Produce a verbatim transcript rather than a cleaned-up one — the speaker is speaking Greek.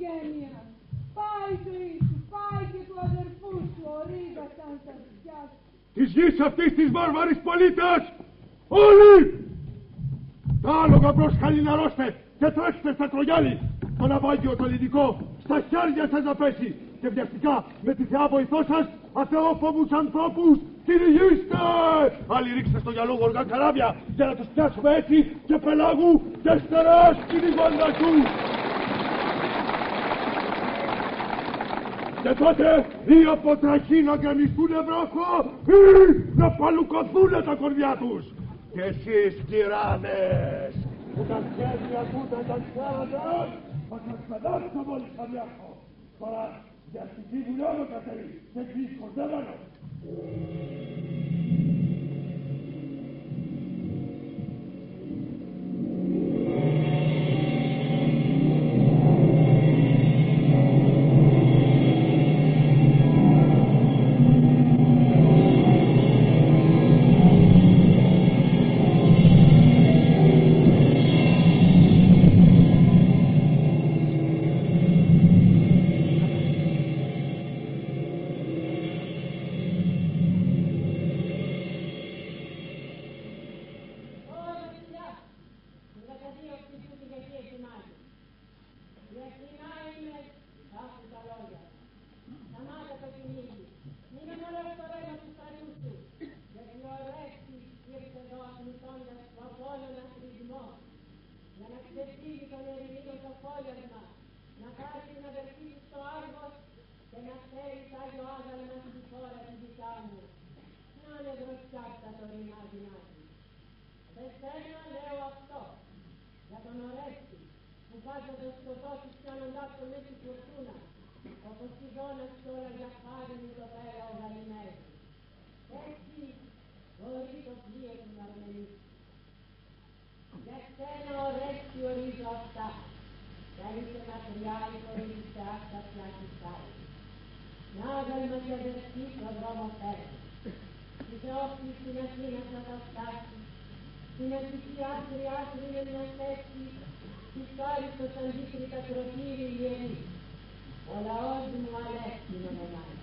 οικογένεια. Πάει η ζωή σου, πάει και του αδερφού σου ο Ρίγας αν θα φτιάξει. Της γης αυτής της βάρβαρης πολίτας, όλοι! Τα άλογα μπρος χαλιναρώστε και τρέξτε στα κρογιάλι. Το ναυάγιο το ελληνικό στα χέρια σας να πέσει και βιαστικά με τη θεά βοηθό σας αθεόφοβους ανθρώπους κυνηγήστε! Άλλοι ρίξτε στο γυαλό γοργά καράβια για να τους πιάσουμε έτσι και πελάγου και στερεάς κυνηγώντας τους. Και τότε ή από τραχή να γκρεμιστούνε βράχο ή να παλουκωθούνε τα κορδιά τους. Και εσείς τυράννες που τα χέρια ακούτε τα ξέρετε θα σας πετάξω μόλις θα βιάσω. Τώρα για αστική δουλειά με καθέλει και εσείς κοντεύανε. Ο λαός μου αλέξει να με μάθει.